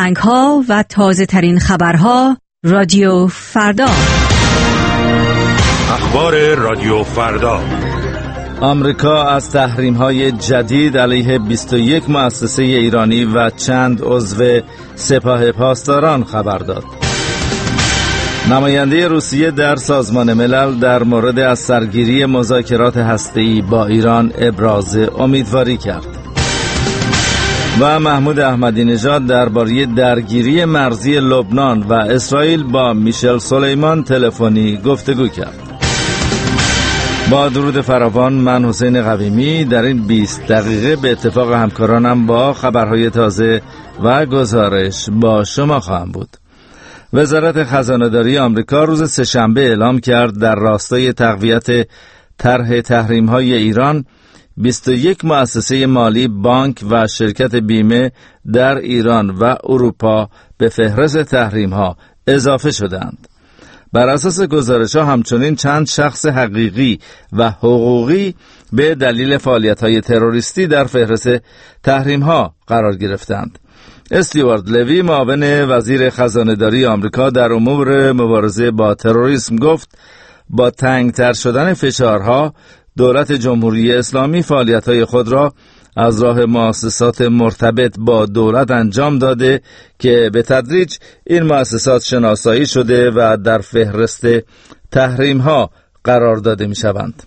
آهنگ‌ها و تازه‌ترین خبرها رادیو فردا. اخبار رادیو فردا. آمریکا از تحریم‌های جدید علیه 21 مؤسسه ایرانی و چند عضو سپاه پاسداران خبر داد. نماینده روسیه در سازمان ملل در مورد از سرگیری مذاکرات هسته‌ای با ایران ابراز امیدواری کرد. و محمود احمدی نژاد درباره درگیری مرزی لبنان و اسرائیل با میشل سلیمان تلفنی گفتگو کرد. با درود فراوان، من حسین قویمی در این 20 دقیقه به اتفاق همکارانم با خبرهای تازه و گزارش با شما خواهم بود. وزارت خزانه‌داری آمریکا روز سه‌شنبه اعلام کرد در راستای تقویت طرح تحریم‌های ایران 21 مؤسسه مالی، بانک و شرکت بیمه در ایران و اروپا به فهرست تحریم‌ها اضافه شدند. بر اساس گزارش‌ها همچنین چند شخص حقیقی و حقوقی به دلیل فعالیت‌های تروریستی در فهرست تحریم‌ها قرار گرفتند. استیوارد لوی، معاون وزیر خزانه‌داری آمریکا در امور مبارزه با تروریسم، گفت با تنگتر شدن فشارها دولت جمهوری اسلامی فعالیت‌های خود را از راه مؤسسات مرتبط با دولت انجام داده که به تدریج این مؤسسات شناسایی شده و در فهرست تحریم‌ها قرار داده می‌شوند.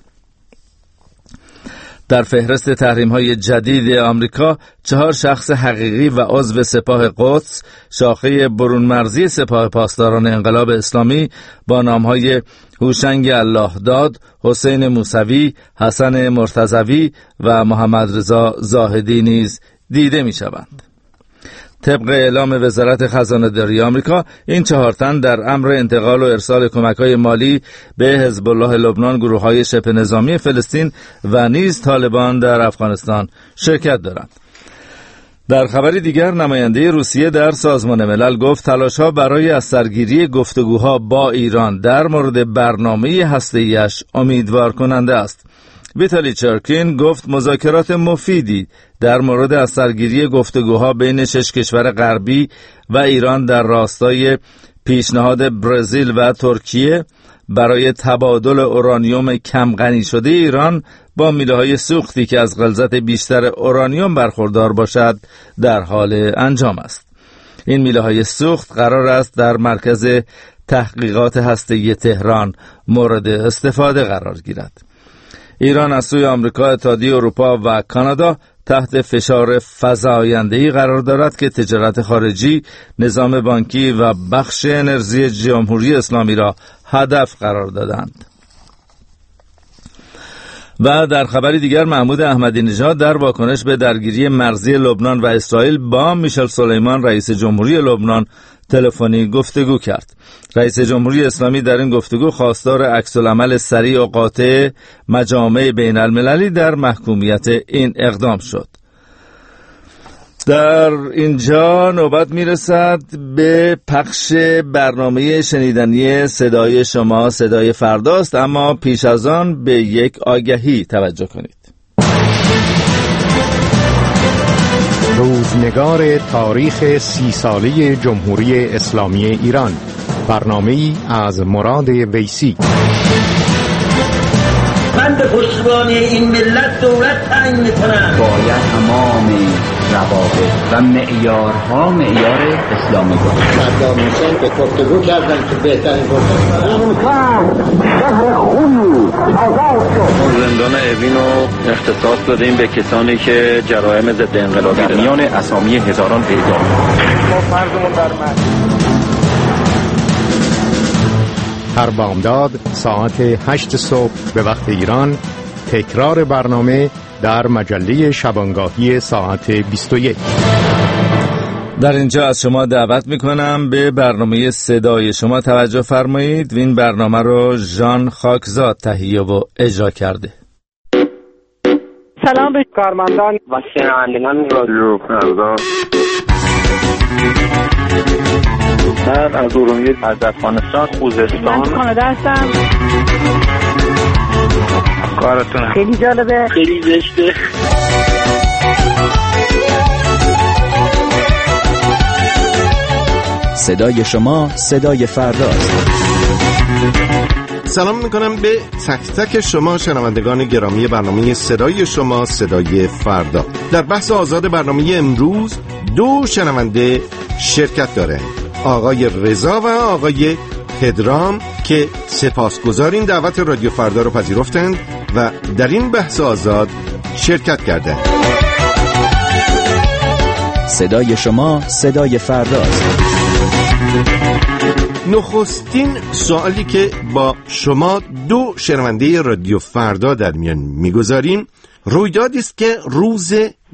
در فهرست تحریم‌های جدید آمریکا 4 شخص حقیقی و عضو سپاه قدس، شاخه برون مرزی سپاه پاسداران انقلاب اسلامی با نام‌های هوشنگ الله داد، حسین موسوی، حسن مرتضوی و محمد رضا زاهدی نیز دیده می‌شوند. طبق اعلام وزارت خزانه‌داری آمریکا، این 4 تن در امر انتقال و ارسال کمک‌های مالی به حزب الله لبنان، گروه‌های شبه نظامی فلسطین و نیز طالبان در افغانستان شرکت دارند. در خبری دیگر، نماینده روسیه در سازمان ملل گفت تلاش‌ها برای از سرگیری گفتگوها با ایران در مورد برنامه هسته‌ایش امیدوار کننده است. ویتالی چرکین گفت مذاکرات مفیدی در مورد از سرگیری گفتگوها بین 6 کشور غربی و ایران در راستای پیشنهاد برزیل و ترکیه برای تبادل اورانیوم کم غنی شده ایران با میله‌های سوختی که از غلظت بیشتر اورانیوم برخوردار باشد در حال انجام است. این میله‌های سوخت قرار است در مرکز تحقیقات هسته‌ای تهران مورد استفاده قرار گیرد. ایران از سوی آمریکا، اتحادیه اروپا و کانادا تحت فشار فزاینده‌ای قرار دارد که تجارت خارجی، نظام بانکی و بخش انرژی جمهوری اسلامی را هدف قرار دادند. و در خبری دیگر، محمود احمدی نژاد در واکنش به درگیری مرزی لبنان و اسرائیل با میشل سلیمان رئیس جمهوری لبنان تلفنی گفتگو کرد. رئیس جمهوری اسلامی در این گفتگو خواستار عکس‌العمل سریع و قاطع مجامع بین المللی در محکومیت این اقدام شد. در اینجا نوبت میرسد به پخش برنامه شنیدنی صدای شما، صدای فرداست، اما پیش از آن به یک آگهی توجه کنید. روزنگار تاریخ 30 ساله جمهوری اسلامی ایران، برنامه‌ای از مراد ویسی. من به پشتیبانی این ملت دولت تعیین می‌کنم. باید تمام روابط و معیارها معیار اسلامی باشه. صدام حسین به گفتگو کردن که بهترین زندان اوین رو اختصاص دادیم به کسانی که جرایم ضد انقلابی در میان اسامی هزاران اعدام. ما فرضمون بر من. هر بامداد ساعت 8 صبح به وقت ایران، تکرار برنامه در مجله شبانگاهی ساعت 21. در اینجا از شما دعوت میکنم به برنامه صدای شما توجه فرمایید. این برنامه رو ژان خاکزاد تهیه و اجرا کرده. سلام به کارمندان و شنوندگان رادیو فردا. من از ارومیه، از افغانستان، خوزستان، من کانادا هستم. کارتون خیلی جالبه، خیلی زشته. صدای شما صدای فرداست. سلام میکنم به تک تک شما شنوندگان گرامی برنامه صدای شما صدای فردا. در بحث آزاد برنامه امروز دو شنونده شرکت داره، آقای رضا و آقای پدرام، که سپاسگزاریم دعوت رادیو فردا رو پذیرفتند و در این بحث آزاد شرکت کردند. صدای شما صدای فرداست. نخستین سوالی که با شما دو شنونده رادیو فردا در میان میگذاریم رویدادی است که روز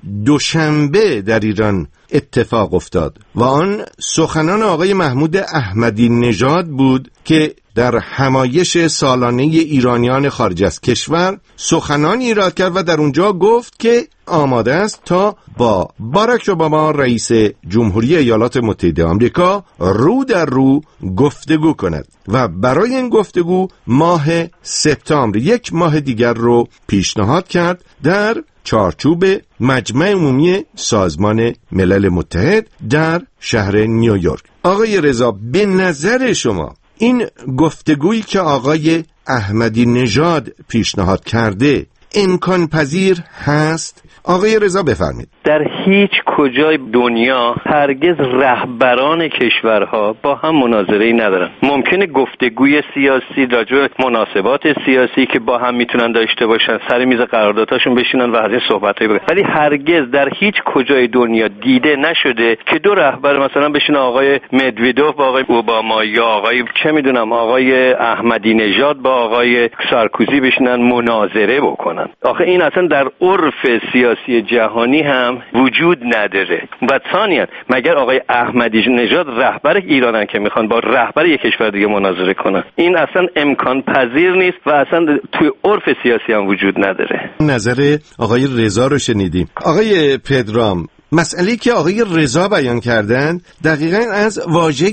دوشنبه در ایران اتفاق افتاد و آن سخنان آقای محمود احمدی نژاد بود که در همایش سالانه ایرانیان خارج از کشور سخنانی ایراد کرد و در اونجا گفت که آماده است تا با باراک اوباما رئیس جمهوری ایالات متحده آمریکا رو در رو گفتگو کند و برای این گفتگو ماه سپتامبر، یک ماه دیگر رو پیشنهاد کرد در چارچوب مجمع عمومی سازمان ملل متحد در شهر نیویورک. آقای رضا، به نظر شما این گفتگویی که آقای احمدی نژاد پیشنهاد کرده امکان پذیر هست؟ آقای رضا بفرمایید. در هیچ کجای دنیا هرگز رهبران کشورها با هم مناظره‌ای ندارن. ممکنه گفتگوی سیاسی راجع به مناسبات سیاسی که با هم میتونن داشته باشن، سر میز قراردادهاشون بشینن و از این صحبت‌ها بکنن، ولی هرگز در هیچ کجای دنیا دیده نشده که دو رهبر مثلا بشینن، آقای مدویدوف با آقای اوباما یا آقای چه میدونم آقای احمدی نژاد با آقای سارکوزی بشینن مناظره بکنن. آخه این اصلا در عرف سیاسی جهانی هم وجود نداره. و ثانیاً مگر آقای احمدی نژاد رهبر ایرانن که میخوان با رهبر یک کشور دیگه مناظره کنن؟ این اصلا امکان پذیر نیست و اصلا توی عرف سیاسی هم وجود نداره. نظر آقای رضا رو شنیدیم. آقای پدرام، مسئله که آقای رضا بیان کردن دقیقاً از واژه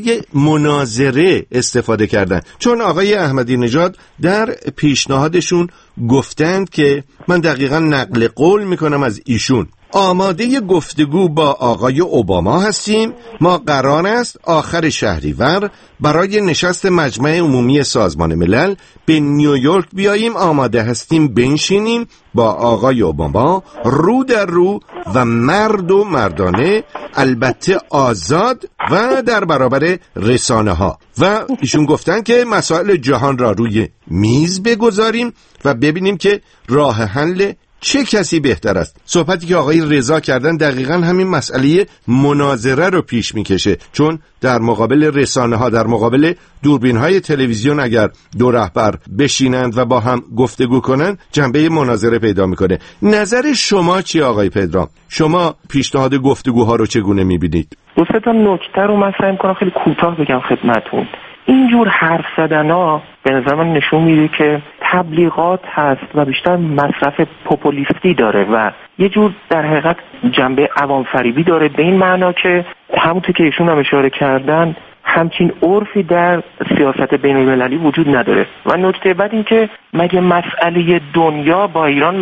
مناظره استفاده کردن، چون آقای احمدی نژاد در پیشنهادشون گفتند که من دقیقاً نقل قول میکنم از ایشون: آماده گفتگو با آقای اوباما هستیم. ما قرار است آخر شهریور برای نشست مجمع عمومی سازمان ملل به نیویورک بیاییم. آماده هستیم بنشینیم با آقای اوباما رو در رو و مرد و مردانه، البته آزاد و در برابر رسانه ها. و ایشون گفتن که مسائل جهان را روی میز بگذاریم و ببینیم که راه حل چه کسی بهتر است. صحبتی که آقای رضا کردن دقیقاً همین مسئله مناظره رو پیش میکشه، چون در مقابل رسانه ها، در مقابل دوربین های تلویزیون اگر دو رهبر بشینند و با هم گفتگو کنند جنبه مناظره پیدا میکنه. نظر شما چی آقای پدرام؟ شما پیشنهاد گفتگوها رو چگونه میبینید؟ دو سه تا نکته رو من سعی میکنم خیلی کوتاه بگم خدمتتون. اینجور حرف زدن‌ها به نظر من نشون میده که تبلیغات هست و بیشتر مصرف پوپولیستی داره و یه جور در حقیقت جنبه عوام فریبی داره، به این معنا که همونطور که ایشون هم اشاره کردن همچین عرفی در سیاست بین المللی وجود نداره. و نکته بعد این که مگه مسئله دنیا با ایران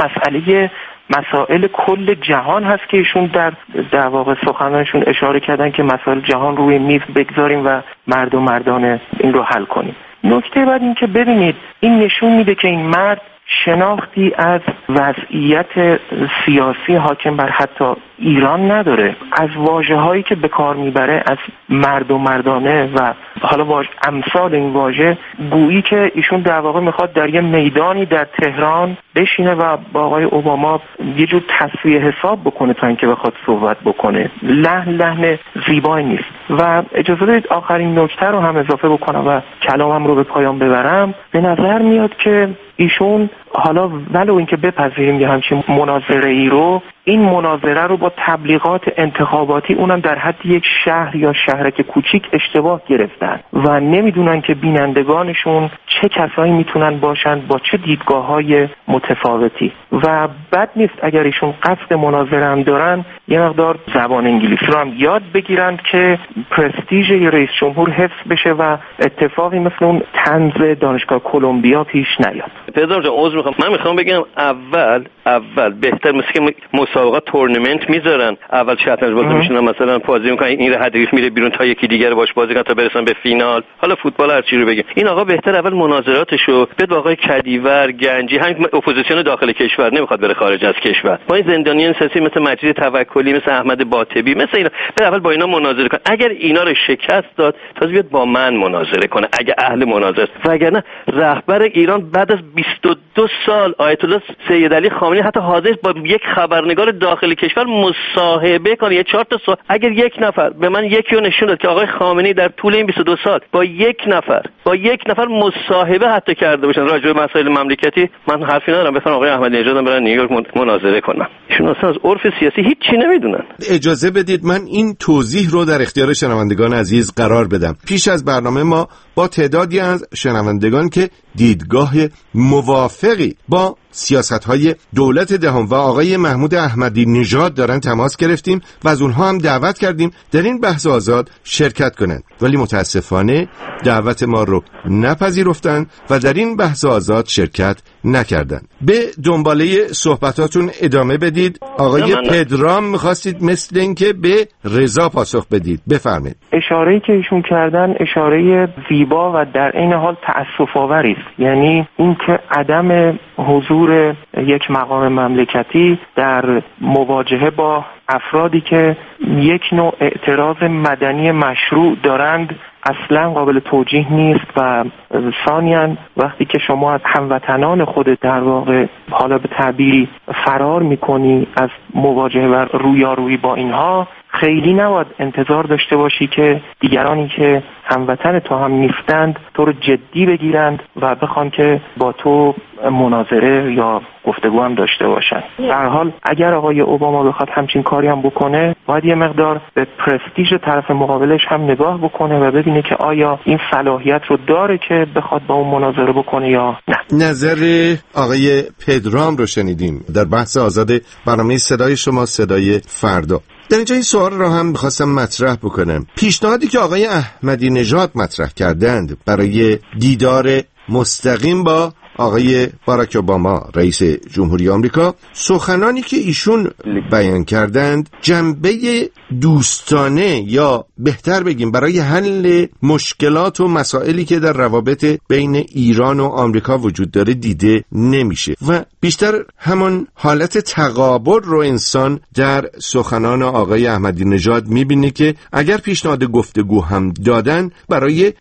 مسائل کل جهان هست که ایشون در واقع سخنانشون اشاره کردن که مسائل جهان روی میز بگذاریم و مرد و مردانه این رو حل کنیم. نکته بعد این که ببینید این نشون میده که این مرد شناختی از وضعیت سیاسی حاکم بر حتی ایران نداره. از واژه‌هایی که به کار میبره، از مرد و مردانه و حالا امثال این واژه، گویی که ایشون در واقع میخواد در یه میدانی در تهران بشینه و با آقای اوباما یه جور تصفیه حساب بکنه تا اینکه بخواد صحبت بکنه. لحن زیبایی نیست. و اجازه بدید آخرین نکته رو هم اضافه بکنم و کلامم رو به پایان ببرم. به نظر میاد که ایشون حالا ولو اینکه بپذیریم یه همچین مناظره ای رو، این مناظره رو با تبلیغات انتخاباتی اونم در حد یک شهر یا شهرک کوچیک اشتباه گرفتن و نمیدونن که بینندگانشون چه کسایی میتونن باشن با چه دیدگاه‌های متفاوتی. و بد نیست اگر ایشون قصد مناظره هم دارن یه مقدار زبان انگلیسی رو هم یاد بگیرن که پرستیژ رئیس جمهور حفظ بشه و اتفاقی مثل اون طنز دانشگاه کلمبیا پیش نیاد. پدرام جان عذر میخوام، من میخوام بگم اول بهتر مثل که مسابقات تورنمنت میذارن، اول شطرنج بازی میشن مثلا بازی میکنن، این حریف میره بیرون تا یکی دیگر باش بازی کنه تا برسن به فینال. حالا فوتبال هر چی رو بگیم، این آقا بهتر اول مناظراتشو بده آقای کدیور گنجی، همین اپوزیسیون داخل کشور نمیخواد بره خارج از کشور، با این زندانیان سیاسی مثل مجید توکلی، مثل احمد باطبی، مثل اینا به اول با اینا مناظره کن. اگر اینا رو شکست داد تازه بیاد با من مناظره کنه اگه اهل مناظره است. وگرنه رهبر ایران بعد از 22 سال آیت الله سید علی خامنه‌ای حتی حاضر با یک خبرنگار داخل کشور مصاحبه کنه، یه 4 تا سوال. اگر یک نفر به من یکی رو نشون داد که آقای خامنه‌ای در طول این 22 سال با یک نفر مصاحبه حتی کرده باشن راجع به مسائل مملکتی، من حرفی ندارم. بفرمایید آقای احمدی نژاد برن نیویورک مناظره کنن. ایشون اصلا از عرف سیاسی هیچ چی نمیدونن. اجازه بدید من این توضیح رو در اختیار شنوندگان عزیز قرار بدم. پیش از برنامه ما با تعدادی از شنوندگان که دیدگاه موافقی با سیاست‌های دولت دهم و آقای محمود احمدی نژاد دارن تماس گرفتیم و از اونها هم دعوت کردیم در این بحث آزاد شرکت کنند، ولی متاسفانه دعوت ما رو نپذیرفتن و در این بحث آزاد شرکت نکردند. به دنباله صحبتاتون ادامه بدید. آقای پدرام می‌خواستید مثل اینکه به رضا پاسخ بدید، بفرمایید. اشاره‌ای که ایشون کردن اشاره زیبا و در عین حال تأسف‌آوری است، یعنی اینکه عدم حضور یک مقام مملکتی در مواجهه با افرادی که یک نوع اعتراض مدنی مشروع دارند اصلا قابل توجیه نیست. و ثانیاً وقتی که شما از هموطنان خودت در واقع حالا به تعبیری فرار میکنی از مواجهه و رویارویی با اینها، خیلی نباید انتظار داشته باشی که دیگرانی که هموطن تو هم نیستند تو رو جدی بگیرند و بخوان که با تو مناظره یا گفتگو هم داشته باشن. در حال اگر آقای اوباما بخواد همچین کاری هم بکنه باید یه مقدار به پرستیژ طرف مقابلش هم نگاه بکنه و ببینه که آیا این صلاحیت رو داره که بخواد با اون مناظره بکنه یا نه. نظر آقای پدرام رو شنیدیم در بحث آزاد برنامه صدای شما صدای فردا. در اینجا این سوال را هم می‌خواستم مطرح بکنم. پیشنهادی که آقای احمدی نژاد مطرح کردند برای دیدار مستقیم با آقای باراک اوباما رئیس جمهوری آمریکا، سخنانی که ایشون بیان کردند جنبه دوستانه یا بهتر بگیم برای حل مشکلات و مسائلی که در روابط بین ایران و آمریکا وجود داره دیده نمیشه و بیشتر همون حالت تقابل رو انسان در سخنان آقای احمدی نژاد میبینه که اگر پیشنهاد گفتگو هم دادن برای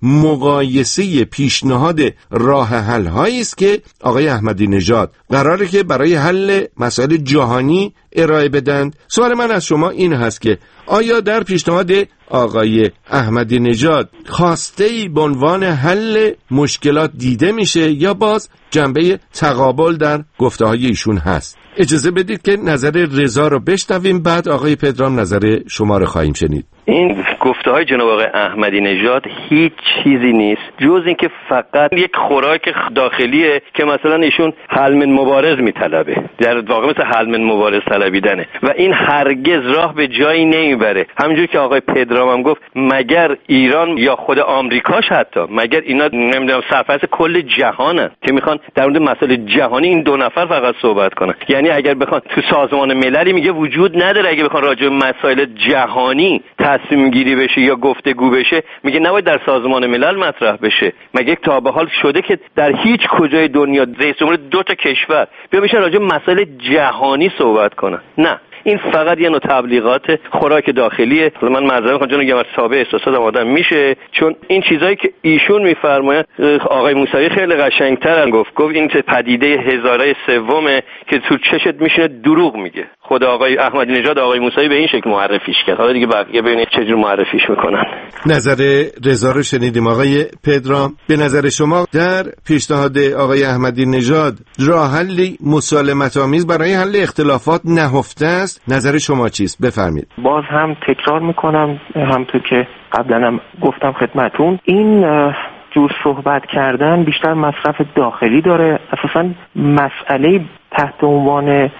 مقایسه پیشنهاد راه حل هایی است که آقای احمدی نژاد قراره که برای حل مسائل جهانی ارائه بدن. سوال من از شما این هست که آیا در پیشنهاد آقای احمدی نژاد خواسته‌ای به عنوان حل مشکلات دیده میشه یا باز جنبه تقابل در گفته‌های ایشون هست؟ اجازه بدید که نظر رضا رو بشنویم، بعد آقای پدرام نظر شما رو خواهیم شنید. این گفته‌های جناب آقای احمدی نژاد هیچ چیزی نیست جز اینکه فقط یک خوراک داخلیه که مثلا ایشون حل من مبارز میطلبه، در واقع مثل حل من مبارز طلبیدنه و این هرگز راه به جایی نمیبره. همونجوری که آقای پدرام هم گفت، مگر ایران یا خود آمریکاش حتی مگر اینا نمیدونم سرپرست کل جهانن که میخوان در مورد مسائل جهانی این دو نفر فقط صحبت کنن؟ یعنی اگر بخوان تو سازمان مللی میگه وجود نداره، اگه بخوان راجع به مسائل جهانی تصمیم گیری بشه یا گفتگو بشه میگه نباید در سازمان ملل مطرح بشه. مگه تا به حال شده که در هیچ کجای دنیا رئیس جمهور دو تا کشور بیا بشن راجع به مسائل جهانی صحبت کنن؟ نه، این فقط یه نوع تبلیغات خوراک داخلیه. من معذرت میخوام چون اگه تابع احساسات آدم میشه، چون این چیزایی که ایشون میفرمایند آقای موسوی خیلی قشنگتر گفت این پدیده هزاره سومه که تو چشت میشینه دروغ میگه. خود آقای احمدی نژاد آقای موسوی به این شکل معرفیش کرد، حالا دیگه بقیه ببینید چجور معرفیش میکنن. نظر رضا رو شنیدیم. آقای پدرام، به نظر شما در پیشنهاد آقای احمدی نژاد راه حلی مسالمت آمیز برای حل اختلافات نهفته است؟ نظر شما چیست؟ بفرمایید. باز هم تکرار میکنم همونطور که قبلا هم گفتم خدمتون، این جور صحبت کردن بیشتر مصرف داخلی داره. اساساً مسئله تحت عنوان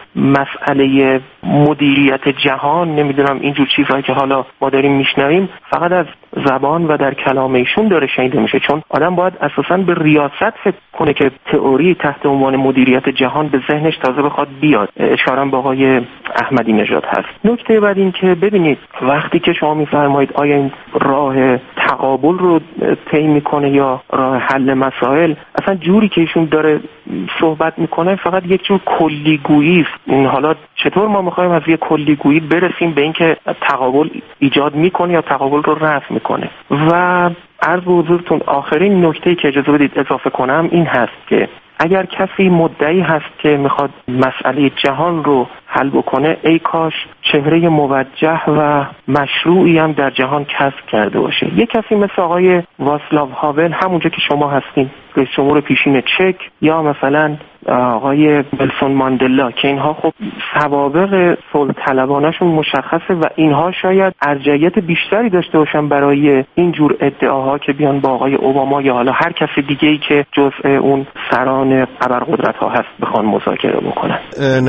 مسئله مدیریت جهان، نمیدونم اینجور چیزهایی که حالا ما داریم میشنویم فقط از زبان و در کلام ایشون داره شنیده میشه، چون آدم باید اساساً به ریاست فکر کنه که تئوری تحت عنوان مدیریت جهان به ذهنش تازه بخواد بیاد. اشاره به آقای احمدی نژاد هست. نکته بعد این که ببینید وقتی که شما میفرمایید آیا این راه تقابل رو طی میکنه یا راه حل مسائل، اصلا جوری که ایشون داره صحبت میکنه فقط یک جور کلیگویی است. این حالا چطور ما میخوایم از یک کلیگویی برسیم به اینکه تقابل ایجاد میکنه یا تقابل رو رفع میکنه؟ و عرض به حضورتون آخرین نکته‌ای که اجازه بدید اضافه کنم این هست که اگر کسی مدعی هست که میخواد مسئله جهان رو حل بکنه، ای کاش چهره موجه و مشروعی هم در جهان کسب کرده باشه. یک کسی مثل آقای واسلاو هاول، همونجا که شما هستین، رئیس جمهور پیشین چک، یا مثلا آقای نلسون ماندلا که اینها خب سوابق صلح طلبانه‌شون مشخصه و اینها شاید ارجحیت بیشتری داشته باشن برای این جور ادعاها که بیان با آقای اوباما یا حالا هر کس دیگه‌ای که جزء اون سران ابرقدرت‌ها هست بخوان مذاکره بکنن.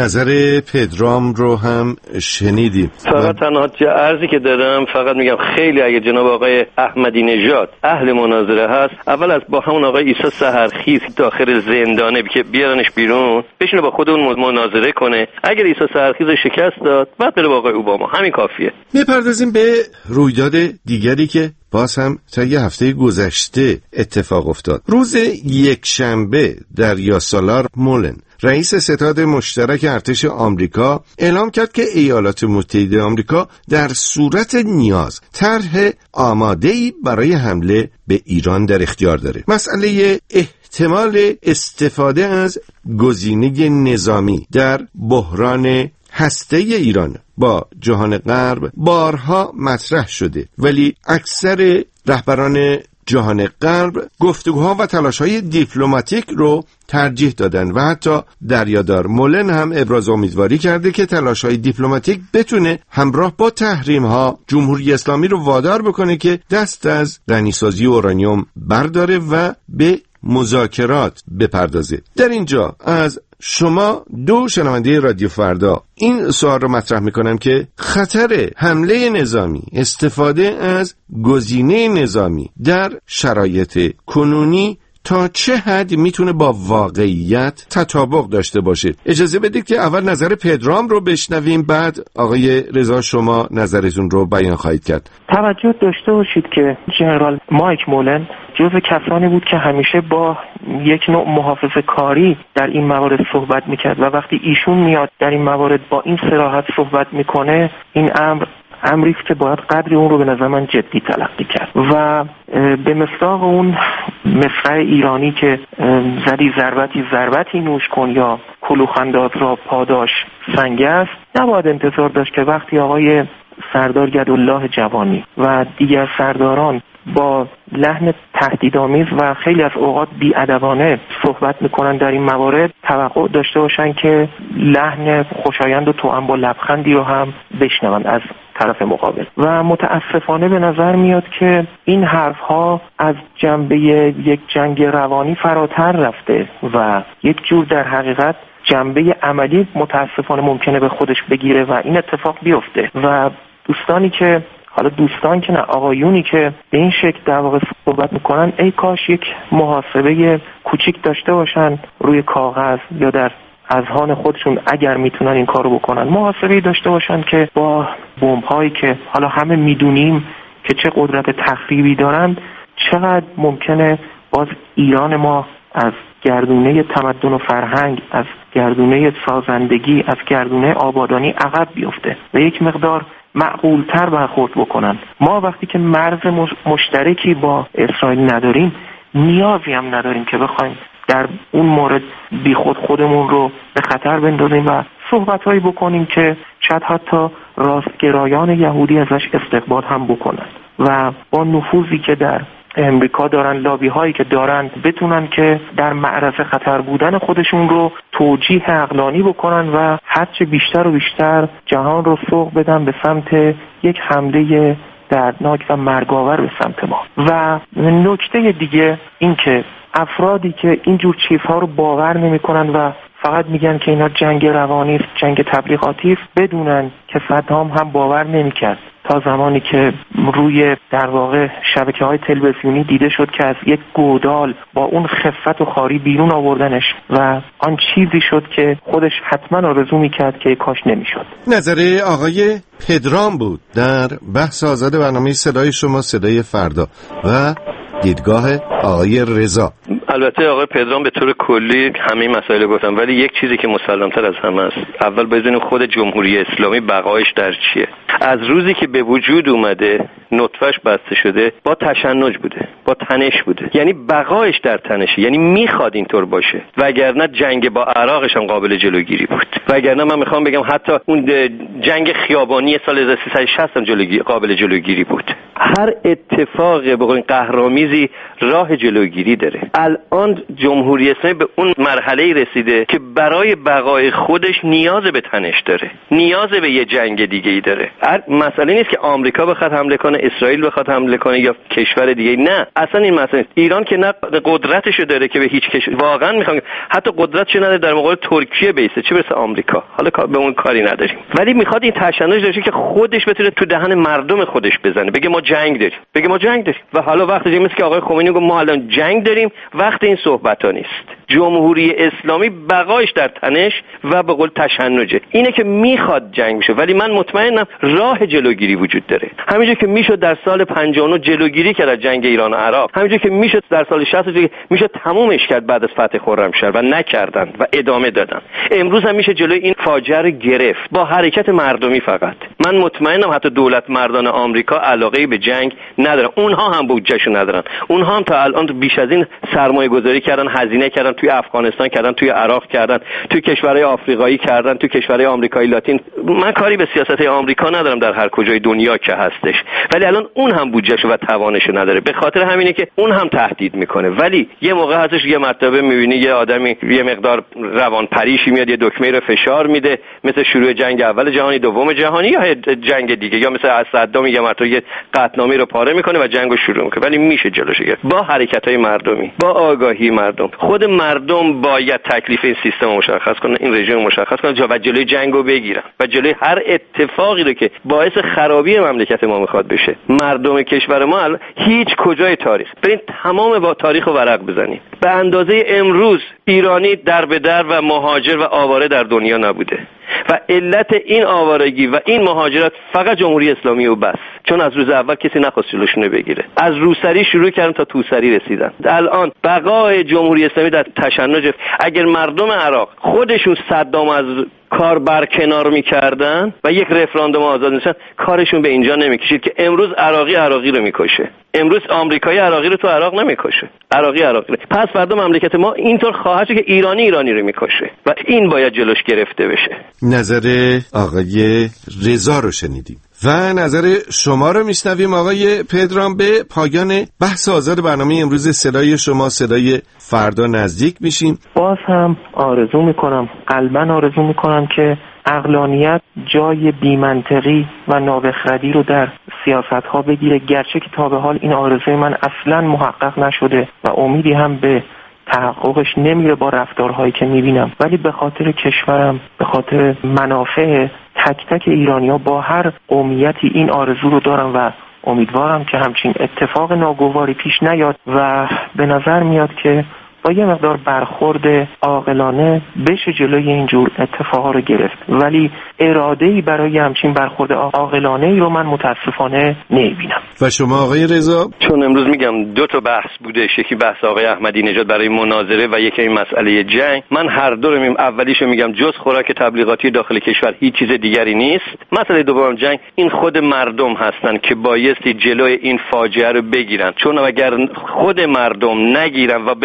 نظر پدرام رو هم شنیدیم. فقط تنها عرضی که دارم فقط میگم خیلی اگه جناب آقای احمدی نژاد اهل مناظره هست، اول از با همون آقای عیسی سحرخیز داخل زندانه که بیارنش بیرون بشینه با خود اون مناظره کنه. اگر عیسی سحرخیز شکست داد بعد بره با آقای اوباما، همین کافیه. میپردازیم به رویداد دیگری که باز هم تا یه هفته گذشته اتفاق افتاد. روز یکشنبه دریا سالار مولن، رئیس ستاد مشترک ارتش آمریکا، اعلام کرد که ایالات متحده آمریکا در صورت نیاز طرح آماده‌ای برای حمله به ایران در اختیار داره. مسئله احتمال استفاده از گزینه نظامی در بحران هسته ایران با جهان غرب بارها مطرح شده، ولی اکثر رهبران جهان غرب گفتگوها و تلاش‌های دیپلماتیک رو ترجیح دادن و حتی دریادار مولن هم ابراز امیدواری کرده که تلاش‌های دیپلماتیک بتونه همراه با تحریم‌ها جمهوری اسلامی رو وادار بکنه که دست از غنیسازی اورانیوم برداره و به مذاکرات بپردازه. در اینجا از شما دو شنونده رادیو فردا این سوال رو مطرح میکنم که خطر حمله نظامی، استفاده از گزینه نظامی در شرایط کنونی تا چه حد میتونه با واقعیت تطابق داشته باشه؟ اجازه بدید که اول نظر پدرام رو بشنویم، بعد آقای رضا شما نظرتون رو بیان خواهید کرد. توجه داشته باشید که ژنرال مایک مولن جزو کسانی بود که همیشه با یک نوع محافظه کاری در این موارد صحبت میکرد و وقتی ایشون میاد در این موارد با این صراحت صحبت میکنه، این امری که باید قدری اون رو به نظر من جدی تلقی کرد و به مصداق اون مصرع ایرانی که زدی ضربتی نوش کن یا کلوخ‌انداز را پاداش سنگ است، نباید انتظار داشت که وقتی آقای سردار گدالله جوانی و دیگر سرداران با لحن تهدیدآمیز و خیلی از اوقات بی‌ادبانه صحبت میکنن در این موارد توقع داشته باشن که لحن خوشایند و توأم با لبخندی رو هم بشنون از طرف مقابل و متاسفانه به نظر میاد که این حرفها از جنبه یک جنگ روانی فراتر رفته و یک جور در حقیقت جنبه عملی متاسفانه ممکنه به خودش بگیره و این اتفاق بیفته و دوستانی که حالا دوستان که نه آقایونی که به این شکل در واقع صحبت میکنن، ای کاش یک محاسبه کوچیک داشته باشن روی کاغذ یا در اذهان خودشون اگر میتونن این کارو بکنن، محاسبه داشته باشن که با بمب‌هایی که حالا همه میدونیم که چه قدرت تخریبی دارن، چقدر ممکنه باز ایران ما از گردونه تمدن و فرهنگ، از گردونه سازندگی، از گردونه آبادانی عقب بیفته و یک مقدار معقول‌تر برخورد بکنن. ما وقتی که مرز مشترکی با اسرائیل نداریم، نیازی هم نداریم که بخوایم در اون مورد بی خودمون رو به خطر بندازیم و صحبت‌هایی بکنیم که شاید حتی راستگرایان یهودی ازش استقبال هم بکنن و با نفوذی که در امریکا دارن، لابی هایی که دارن، بتونن که در معرض خطر بودن خودشون رو توجیه عقلانی بکنن و هرچه بیشتر و بیشتر جهان رو سوق بدن به سمت یک حمله دردناک و مرگاور به سمت ما. و نکته دیگه این که افرادی که اینجور چیزها رو باور نمی‌کنن و فقط میگن که اینا جنگ روانی است، جنگ تبلیغاتی است، بدونن که صدام هم باور نمی‌کرد تا زمانی که روی در واقع شبکه‌های تلویزیونی دیده شد که از یک گودال با اون خفت و خواری بیرون آوردنش و آن چیزی شد که خودش حتما آرزو می‌کرد که کاش نمی‌شد. نظریه آقای پدرام بود در بحث آزاد برنامه صدای شما صدای فردا و دیدگاه آقای رضا. البته آقای پدرام به طور کلی همه مسائل گفتم، ولی یک چیزی که مسلم‌تر از همه است، اول ببینیم خود جمهوری اسلامی بقایش در چیه. از روزی که به وجود اومده نطفه‌اش بسته شده با تشنج بوده، با تنش بوده، یعنی بقایش در تنشه، یعنی میخواد اینطور باشه، وگرنه جنگ با عراقش هم قابل جلوگیری بود، وگرنه من میخوام بگم حتی اون جنگ خیابانی سال 1360 هم قابل جلوگیری بود. هر اتفاق به قول قهرآمیزی راه جلوگیری داره. الان جمهوری اسلامی به اون مرحله رسیده که برای بقای خودش نیاز به تنش داره، نیاز به یه جنگ دیگه ای داره. مسئله نیست که آمریکا بخواد حمله کنه، اسرائیل بخواد حمله کنه یا کشور دیگه، نه، اصلا این مسئله نیست. ایران که نه قدرتشو داره که به هیچ کشور واقعا میخوام، حتی قدرتشو نداره در مقابل ترکیه بیسته، چه برسه آمریکا. حالا به اون کاری نداریم، ولی میخواد این تشنج داشته که خودش بتونه تو دهن مردم خودش بزنه، بگه ما جنگ داریم، و حالا وقتی مثل که آقای خمینی گفت ما الان جنگ داریم، وقت این صحبت‌ها نیست. جمهوری اسلامی بقایش در تنش و به قول تشنجه، اینه که میخواد جنگ بشه، ولی من مطمئنم راه جلوگیری وجود داره. همینجور که میشد در سال 59 جلوگیری کرد از جنگ ایران و عراق، همینجور که میشد در سال 60 میشد تمومش کرد بعد از فتح خرمشهر و نکردن و ادامه دادن. امروز هم میشه جلوی این فاجعه رو گرفت با حرکت مردمی فقط. من مطمئنم حتی دولت مردان آمریکا علاقه به جنگ ندارن، اونها هم بودجهشو ندارن، اونها هم تا الان بیش از این سرمایه گذاری کردن، هزینه کردن، توی افغانستان کردن، توی عراق کردن، توی کشورهای آفریقایی کردن، توی کشورهای آمریکای لاتین. من کاری به سیاست آمریکا ندارم در هر کجای دنیا که هستش، ولی الان اون هم بودجهشو و توانشو نداره. به خاطر همینه که اون هم تهدید میکنه. ولی یه موقع هستش یه مرتبه میبینی یه آدمی یه مقدار روانپریشی میاد، یه دکمه رو فشار میده، مثل شروع جنگ اول جهانی، دوم جهانی یا جنگ دیگه، یا مثل از صدام یه مرتبه یه قطعنامه رو پاره میکنه و جنگو شروع میکنه. ولی میشه جلوش گرفت با حرکت‌های مردمی، با آگاهی مردم. خود مردم باید تکلیف این سیستم رو مشخص کنن، این رژیم رو مشخص کنن و جلوی جنگو بگیرن و جلوی هر اتفاقی رو که باعث خرابی مملکت ما میخواد بشه. مردم کشور ما هیچ کجای تاریخ، برین تمام با تاریخ و ورق بزنید، به اندازه امروز ایرانی در به در و مهاجر و آواره در دنیا نبوده و علت این آوارگی و این مهاجرت فقط جمهوری اسلامی و بس، چون از روز اول کسی نخواست جلوشونه بگیره، از روسری شروع کردن تا توسری رسیدن. الان بقای جمهوری اسلامی در تشنج. اگر مردم عراق خودشون صدام از کار برکنار میکردن و یک رفراندوم آزاد میشن، کارشون به اینجا نمیکشید که امروز عراقی رو میکشه، امروز آمریکایی عراقی رو تو عراق نمیکشه، عراقی رو. پس فردا مملکت ما اینطور خواهد شد که ایرانی رو میکشه و این باید جلوش گرفته بشه. نظر آقای رضا رو شنیدیم و نظر شما رو میشنویم. آقای پدرام، به پایان بحث آزاد برنامه امروز صدای شما صدای فردا نزدیک میشیم. باز هم آرزو میکنم، قلباً آرزو میکنم که عقلانیت جای بی‌منطقی و نابخردی رو در سیاست‌ها بگیره، گرچه که تا به حال این آرزوی من اصلاً محقق نشده و امیدی هم به تحققش نمیره با رفتارهایی که میبینم، ولی به خاطر کشورم، به خاطر منافع تک تک ایرانی‌ها با هر قومیتی این آرزو رو دارم و امیدوارم که همچین اتفاق ناگواری پیش نیاد و به نظر میاد که با یه مقدار برخورد عاقلانه بشه جلوی اینجور اتفاقا رو گرفت، ولی اراده‌ای برای همچین برخورد عاقلانه‌ای رو من متاسفانه نمی‌بینم. و شما آقای رضا؟ چون امروز میگم دو تا بحث بوده، یکی بحث آقای احمدی نژاد برای مناظره و یکی این مسئله جنگ. من هر دو رو اولیشو میگم جز خوراک تبلیغاتی داخل کشور هیچ چیز دیگری نیست. مسئله دوم جنگ، این خود مردم هستن که بایستی جلوی این فاجعه رو بگیرن، چون اگر خود مردم نگیرن و بخوان با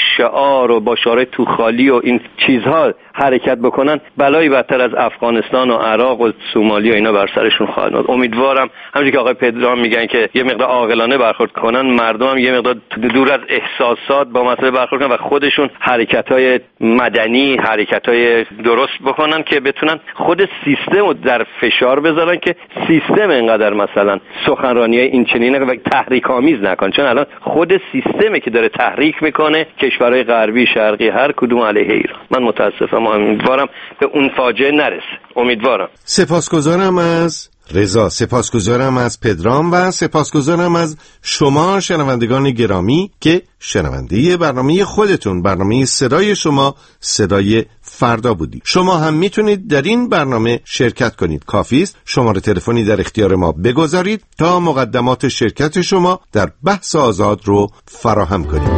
شعار و با شعار توخالی و این چیزها حرکت بکنن، بلایی بدتر از افغانستان و عراق و سومالی و اینا بر سرشون خواهد اومد. امیدوارم همونجوری که آقای پدرام میگن که یه مقدار عاقلانه برخورد کنن، مردم هم یه مقدار دور از احساسات با مسئله برخورد کنن و خودشون حرکت‌های مدنی، حرکت‌های درست بکنن که بتونن خود سیستم رو در فشار بذارن که سیستم اینقدر مثلا سخنرانی‌های این چنینه و تحریک‌آمیز نکنه، چون الان خود سیستمی که داره تحریک میکنه کشورهای غربی شرقی هر کدوم علیه ایران. من متاسفم، امیدوارم به اون فاجعه نرسه. امیدوارم. سپاسگزارم از رضا، سپاسگزارم از پدرام و سپاسگزارم از شما شنوندگان گرامی که شنونده برنامه خودتون، برنامه صدای شما، صدای فردا بودید. شما هم میتونید در این برنامه شرکت کنید. کافی است شماره تلفنی در اختیار ما بگذارید تا مقدمات شرکت شما در بحث آزاد رو فراهم کنید.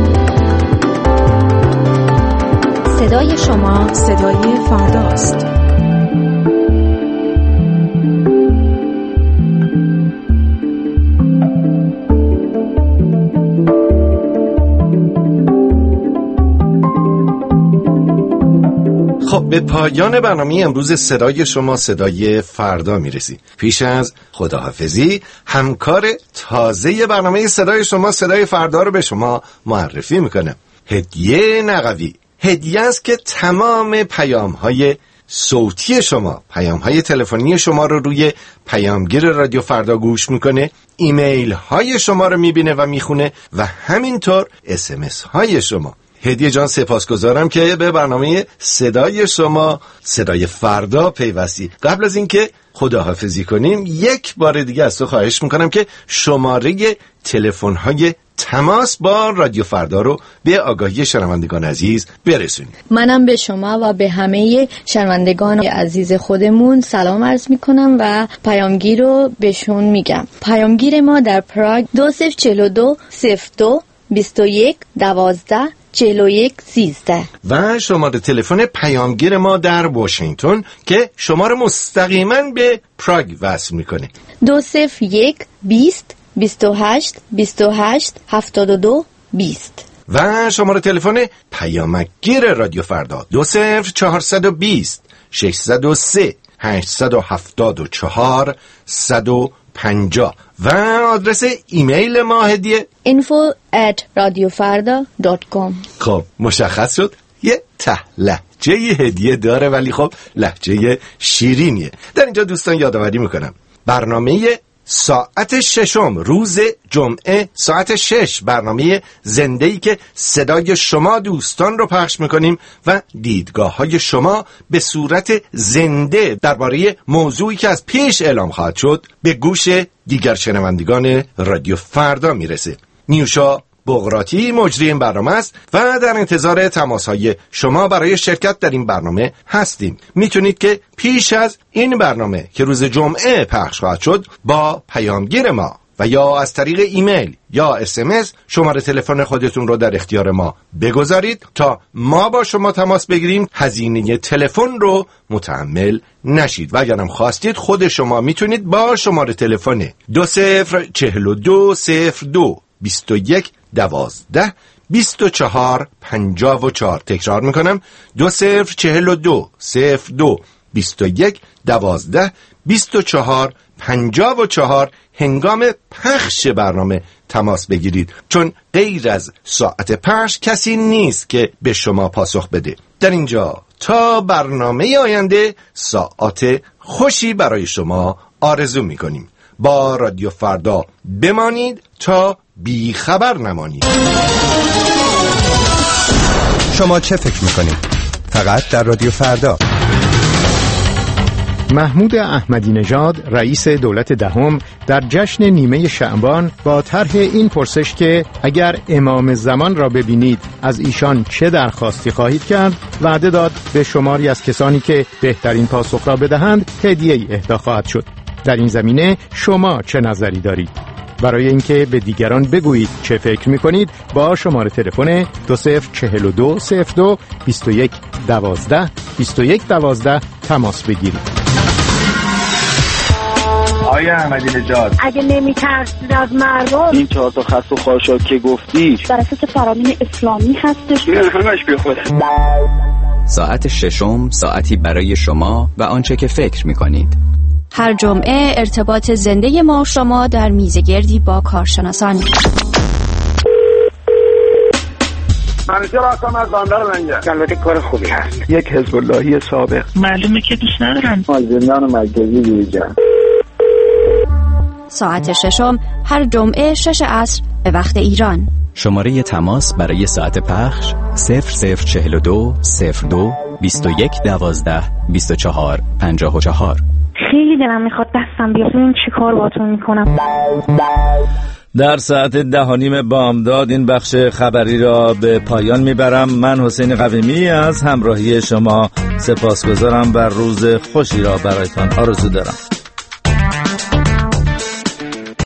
صدای شما صدای فرداست. خب به پایان برنامه امروز صدای شما صدای فردا میرسیم. پیش از خداحافظی همکار تازه برنامه صدای شما صدای فردا رو به شما معرفی میکنم. هدیه نقوی. هدیه است که تمام پیام‌های صوتی شما، پیام‌های تلفنی شما رو روی پیامگیر رادیو فردا گوش میکنه، ایمیل های شما رو میبینه و میخونه و همینطور SMS های شما. هدیه جان سپاسگزارم که به برنامه صدای شما صدای فردا پیوستی. قبل از اینکه خداحافظی کنیم یک بار دیگه از تو خواهش میکنم که شماره تلفن‌های تماس با رادیو فردا رو به آگاهی شنوندگان عزیز برسونید. منم به شما و به همه شنوندگان عزیز خودمون سلام عرض میکنم و پیامگیر رو بهشون میگم. پیامگیر ما در پراگ 2042 02 21 12 41 13 و شماره تلفن پیامگیر ما در واشنگتن که شما رو مستقیما به پراگ وصل میکنه 201 20 28 28 72 20 و شماره تلفن پیامگیر رادیو فردا 20420 603 874 150 و آدرس ایمیل ما هدیه info@radiofarda.com. خب مشخص شد یه لهجه هدیه داره ولی خب لهجه شیرینیه. در اینجا دوستان یادآوری میکنم برنامه ساعت 6 روز جمعه ساعت 6 برنامه زنده‌ای که صدای شما دوستان رو پخش میکنیم و دیدگاه‌های شما به صورت زنده درباره موضوعی که از پیش اعلام خواهد شد به گوش دیگر شنوندگان رادیو فردا میرسه. نیوشا بغراتی مجری این برنامه است و در انتظار تماس‌های شما برای شرکت در این برنامه هستیم. میتونید که پیش از این برنامه که روز جمعه پخش خواهد شد با پیامگیر ما و یا از طریق ایمیل یا SMS شماره تلفن خودتون رو در اختیار ما بگذارید تا ما با شما تماس بگیریم، هزینه تلفن رو متحمل نشید. و اگرم خواستید خود شما میتونید با شماره تلفن 2042 02 21 12 24 54 تکرار میکنم 2042 02 21 12 24 54 هنگام پخش برنامه تماس بگیرید، چون غیر از ساعت پخش کسی نیست که به شما پاسخ بده. در اینجا تا برنامه آینده ساعت خوشی برای شما آرزو میکنیم. با رادیو فردا بمانید تا بی خبر نمانید. شما چه فکر میکنید؟ فقط در رادیو فردا. محمود احمدی نژاد رئیس دولت دهم در جشن نیمه شعبان با طرح این پرسش که اگر امام زمان را ببینید از ایشان چه درخواستی خواهید کرد وعده داد به شماری از کسانی که بهترین پاسخ را بدهند هدیه‌ای اهدا خواهد شد. در این زمینه شما چه نظری دارید؟ برای اینکه به دیگران بگویید چه فکر می‌کنید با شماره تلفن 2042 02 21 12 21 12 تماس بگیرید. آقای آقای احمدی نژاد، اگه نمی‌ترسید از مردم، این 4 تا خط و خاشاک که گفتی بر اساس فرامین اسلامی هستش. همش بی خود. ساعت ششم، ساعتی برای شما و آنچه که فکر می‌کنید. هر جمعه ارتباط زنده ما شما در میزگردی با کارشناسان. منیجر هستم از بندر لنگر. البته کار خوبی هست. یک حزب اللهی سابق. معلومه که دوست ندارم. از زندان مرکزی بیرون. ساعت ششم هر جمعه 6 عصر به وقت ایران. شماره تماس برای ساعت پخش 0042 02 21 12 24 54. خیلی دلم میخواد دستم بیاد ببینم چی کار باهاتون میکنم. در ساعت 10:30 بامداد این بخش خبری را به پایان میبرم. من حسین قویمی از همراهی شما سپاسگزارم و روز خوشی را برایتان آرزو دارم.